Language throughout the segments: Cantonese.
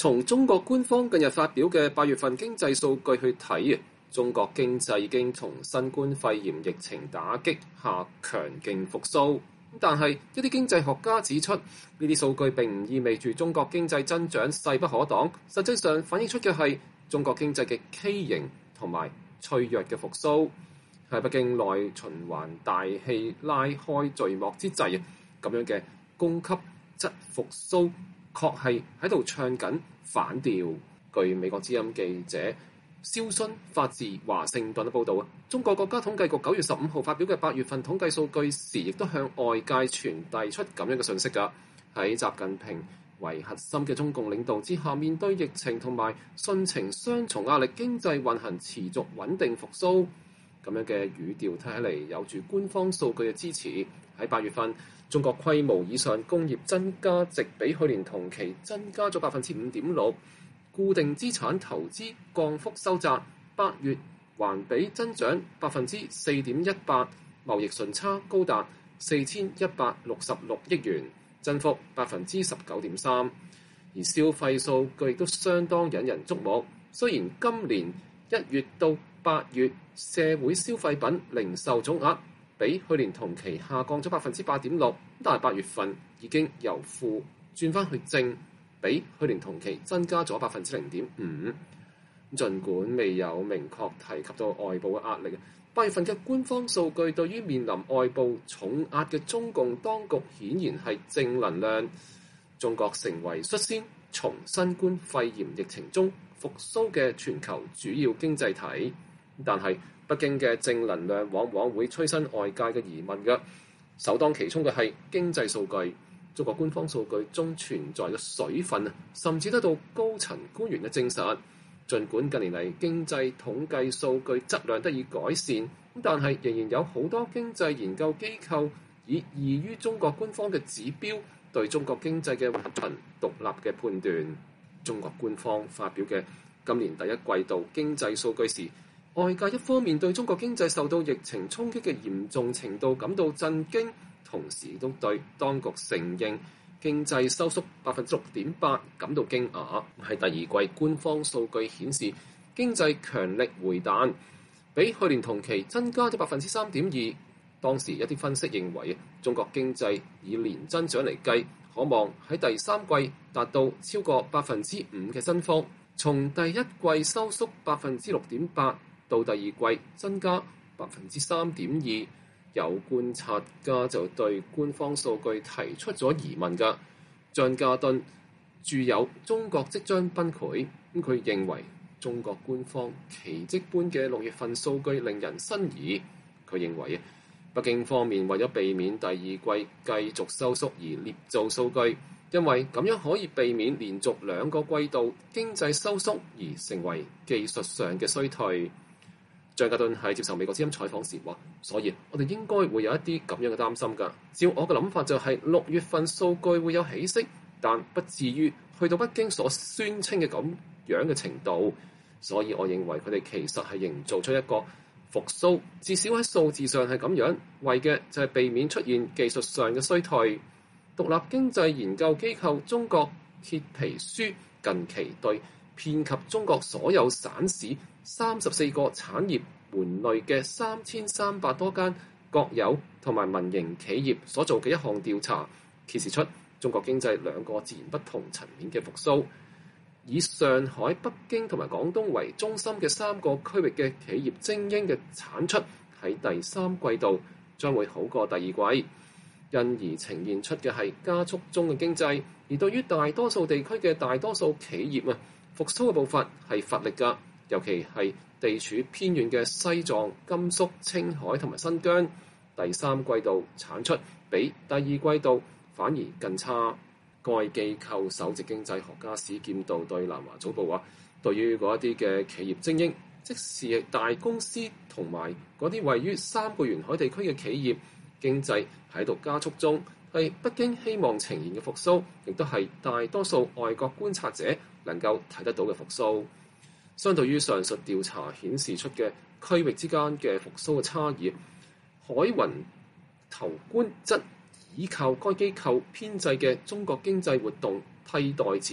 從中國官方近日發表嘅8月份經濟數據去睇，中國經濟已經從新冠肺炎疫情打擊下強勁復甦。但係一啲經濟學家指出，呢啲數據並唔意味住中國經濟增長勢不可擋，實際上反映出嘅係中國經濟嘅畸形同埋脆弱嘅復甦。喺北京內循環大戲拉開序幕之際，咁樣嘅供給側復甦確係喺度唱緊反調。據美國之音記者肖遜發自華盛頓嘅報導，中國國家統計局9月15號發表嘅8月份統計數據時，亦都向外界傳遞出咁樣嘅訊息㗎。喺習近平為核心嘅中共領導之下，面對疫情同埋汛情雙重壓力，經濟運行持續穩定復甦。咁樣嘅語調睇起嚟有住官方數據嘅支持。喺8月份，中國規模以上工業增加值比去年同期增加咗5.6%。固定資產投資降幅收窄，8月環比增長4.18%，貿易順差高達4166億元，增幅19.3%。而消費數據亦都相當引人矚目。雖然今年1月到8月社會消費品零售總額比去年同期下降咗8.6%，但係8月份已經由負轉翻去正，比去年同期增加咗0.5%。儘管未有明確提及到外部嘅壓力，8月份嘅官方數據對於面臨外部重壓嘅中共當局顯然係正能量。中國成為率先從新冠肺炎疫情中復甦嘅全球主要經濟體，但係北京嘅正能量往往會催生外界嘅疑問嘅。首當其衝嘅係經濟數據。中國官方數據中存在嘅水分甚至得到高層官員嘅證實。儘管近年嚟經濟統計數據質量得以改善，但係仍然有好多經濟研究機構以異於中國官方嘅指標對中國經濟嘅運行獨立嘅判斷。中國官方發表嘅今年第一季度經濟數據時，外界一方面對中國經濟受到疫情衝擊嘅嚴重程度感到震驚，同時都對當局承認經濟收縮6.8%感到驚訝。喺第二季官方數據顯示，經濟強力回彈，比去年同期增加咗3.2%。當時一啲分析認為，中國經濟以年增長嚟計，可望喺第三季達到超過5%嘅增幅。從第一季收縮6.8%到第二季增加3.2%。有觀察家就對官方數據提出咗疑問㗎。張家敦著有《中國即將崩潰》，佢認為中國官方奇蹟般嘅6月份數據令人生疑。佢認為北京方面為咗避免第二季繼續收縮而捏造數據，因為咁樣可以避免連續2個季度經濟收縮而成為技術上嘅衰退。張家敦喺接受美國之音採訪時話，所以我哋應該會有一啲咁樣嘅擔心㗎。照我嘅諗法就係6月份數據會有起色，但不至於去到北京所宣稱嘅咁樣嘅程度。所以我認為佢哋其實係營造出一個復甦，至少喺數字上係咁樣，為嘅就係避免出現技術上嘅衰退。獨立經濟研究機構中國鐵皮書近期對遍及中國所有省市34個產業門類嘅3300多間國有同埋民營企業所做嘅一項調查，揭示出中國經濟2個截然不同層面嘅復甦。以上海、北京同埋廣東為中心嘅3個區域嘅企業精英嘅產出喺第三季度將會好過第二季，因而呈現出嘅係加速中嘅經濟。而對於大多數地區嘅大多數企業復甦嘅步伐係乏力㗎，尤其係地處偏遠嘅西藏、甘肅、青海同埋新疆，第三季度產出比第二季度反而更差。該機構首席經濟學家史劍道對南華早報話，對於嗰一啲嘅企業精英，即使係大公司同埋嗰啲位於3個沿海地區嘅企業，經濟喺度加速中，係北京希望呈現嘅復甦，亦都係大多數外國觀察者能夠睇得到嘅復甦。相對於上述調查顯示出嘅區域之間嘅復甦嘅差異，海雲投觀則依靠該機構編製嘅中國經濟活動替代指標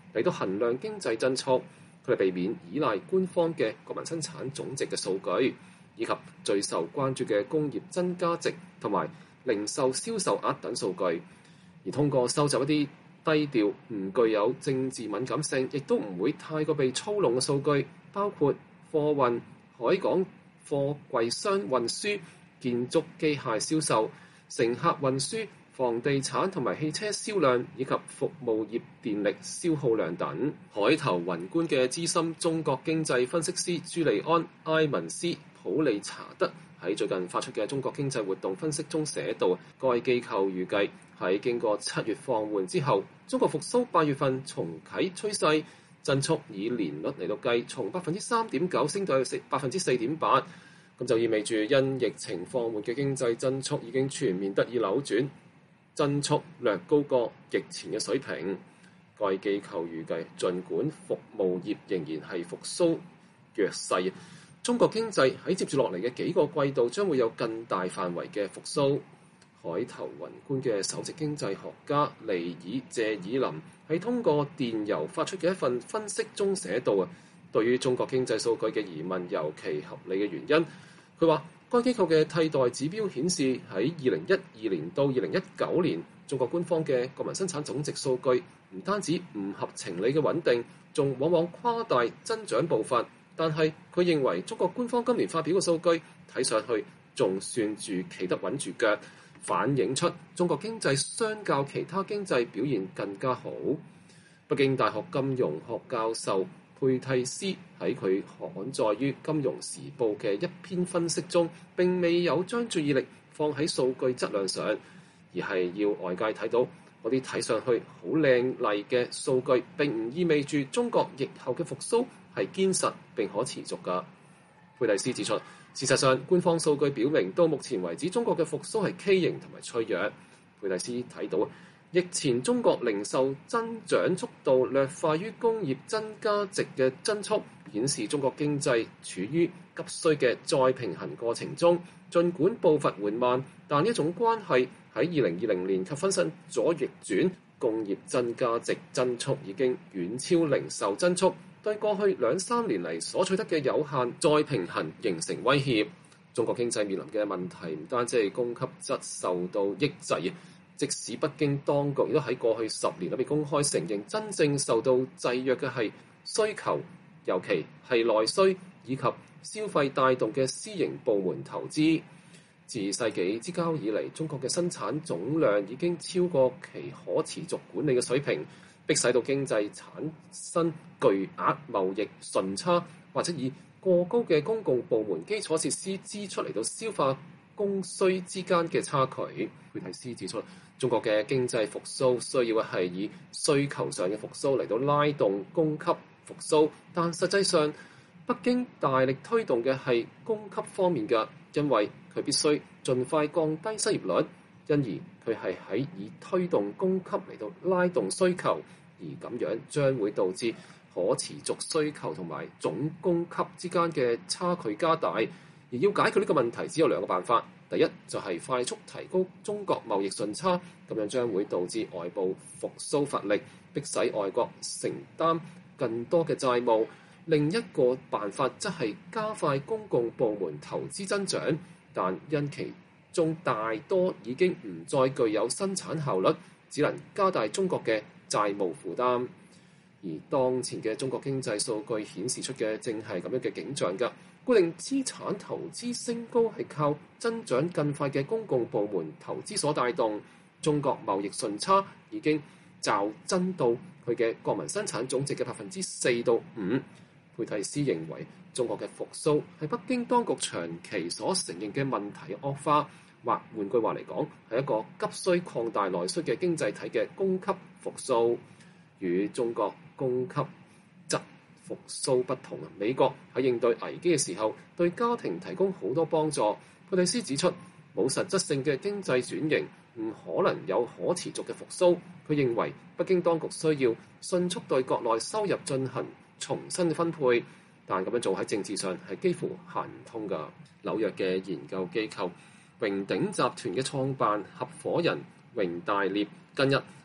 嚟到衡量經濟增速。佢哋避免依賴官方嘅國民生產總值嘅數據，以及最受關注嘅工業增加值同埋零售銷售額等數據，而通過收集一啲低調、唔具有政治敏感性，亦都唔會太過被操弄嘅數據，包括貨運、海港貨櫃箱運輸、建築機械銷售、乘客運輸、房地產同埋汽車銷量以及服務業電力消耗量等。海頭宏觀嘅資深中國經濟分析師朱利安·埃文斯普利查德喺最近發出嘅中國經濟活動分析中寫道，該機構預計喺經過7月放緩之後，中國復甦8月份重啟趨勢，增速以年率嚟到計，從3.9%升到4.8%，咁就意味住因疫情放緩嘅經濟增速已經全面得以扭轉。增速略高過疫前嘅水平。該機構預計，儘管服務業仍然係復甦弱勢，中國經濟喺接住落嚟嘅幾個季度將會有更大範圍嘅復甦。海頭宏觀嘅首席經濟學家尼爾謝爾林喺通過電郵發出嘅一份分析中寫道，對於中國經濟數據嘅疑問尤其合理嘅原因，佢話，該機構嘅替代指標顯示，喺2012年到2019年，中國官方嘅國民生產總值數據唔單止唔合情理嘅穩定，仲往往誇大增長步伐。但係佢認為，中國官方今年發表嘅數據睇上去仲算住企得穩住腳，反映出中國經濟相較其他經濟表現更加好。北京大學金融學教授佩蒂斯喺佢刊載於《金融時報》嘅一篇分析中，並未有將注意力放喺數據質量上，而係要外界睇到嗰啲睇上去好靚麗嘅數據，並唔意味住中國疫後嘅復甦係堅實並可持續㗎。佩蒂斯指出，事實上官方數據表明，到目前為止，中國嘅復甦係畸形同埋脆弱。佩蒂斯睇到，疫前中國零售增長速度略快於工業增加值嘅增速，顯示中國經濟處於急需嘅再平衡過程中。儘管步伐緩慢，但一種關係喺2020年及分身咗逆轉，工業增加值增速已經遠超零售增速，對過去2-3年嚟所取得嘅有限再平衡形成威脅。中國經濟面臨嘅問題唔單止係供給側受到抑制，即使北京當局亦都喺過去10年裏面公開承認，真正受到制約嘅係需求，尤其係內需以及消費帶動嘅私營部門投資。自世紀之交以嚟，中國嘅生產總量已經超過其可持續管理嘅水平，迫使到經濟產生巨額貿易順差，或者以過高嘅公共部門基礎設施支出嚟到消化供需之間嘅差距。佩蒂斯指出，中國嘅經濟復甦需要嘅係以需求上嘅復甦嚟到拉動供給復甦，但實際上北京大力推動嘅係供給方面嘅，因為佢必須盡快降低失業率，因而佢係喺以推動供給嚟到拉動需求，而咁樣將會導致可持續需求同埋總供給之間嘅差距加大。而要解決呢個問題，只有2個辦法。第一就係快速提高中國貿易順差，咁樣將會導致外部復甦乏力，迫使外國承擔更多嘅債務。另一個辦法則係加快公共部門投資增長，但因其中大多已經唔再具有生產效率，只能加大中國嘅債務負擔。而當前嘅中國經濟數據顯示出嘅正係咁樣嘅景象㗎。固定資產投資升高係靠增長更快嘅公共部門投資所帶動。中國貿易順差已經驟增到佢嘅國民生產總值嘅4%到5%。佩蒂斯認為，中國嘅復甦係北京當局長期所承認嘅問題惡化，或換句話嚟講，係一個急需擴大內需嘅經濟體嘅供給復甦。與中國供給側復甦不同，美國喺應對危機嘅時候，對家庭提供好多幫助。佩蒂斯指出，冇實質性嘅經濟轉型，唔可能有可持續嘅復甦。佢認為，北京當局需要迅速對國內收入進行重新嘅分配，但咁樣做喺政治上係幾乎行唔通㗎。紐約嘅研究機構榮鼎集團嘅創辦合夥人榮大烈近日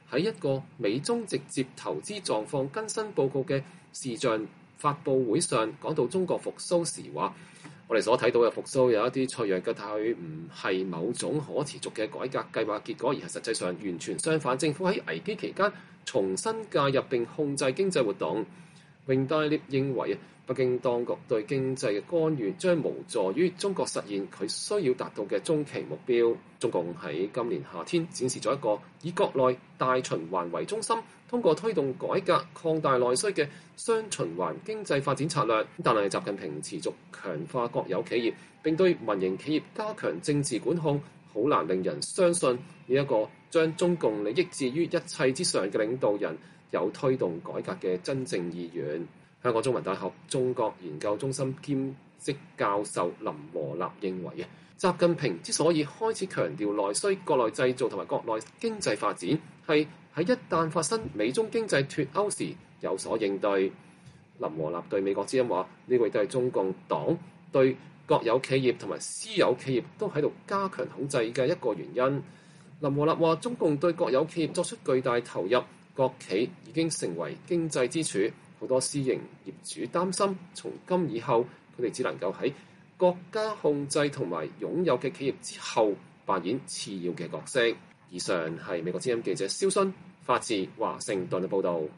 喺一個美中直接投資狀況更新報告嘅視像發佈會上講到中國復甦時話：我哋所睇到嘅復甦有一啲脆弱嘅，但佢唔係某種可持續嘅改革計劃結果，而係實際上完全相反。政府喺危機期間重新介入並控制經濟活動。榮戴烈認為，北京當局對經濟嘅干預將無助於中國實現佢需要達到嘅中期目標。中共喺今年夏天展示咗一個以國內大循環為中心，通過推動改革擴大內需嘅雙循環經濟發展策略。但係習近平持續強化國有企業並對民營企業加強政治管控，好難令人相信呢一個將中共利益置於一切之上嘅領導人有推動改革嘅真正意願。香港中文大學中國研究中心兼職教授林和立認為，習近平之所以開始強調內需、國內製造同埋國內經濟發展，係喺一旦發生美中經濟脫鈎時有所應對。林和立對美國之音話：呢個亦都係中共黨對國有企業同埋私有企業都喺度加強控制嘅一個原因。林和立話：中共對國有企業作出巨大投入，國企已經成為經濟支柱。好多私營業主擔心，從今以後佢哋只能夠喺國家控制同埋擁有嘅企業之後扮演次要嘅角色。以上係美國之音記者蕭勳發自華盛頓嘅報導。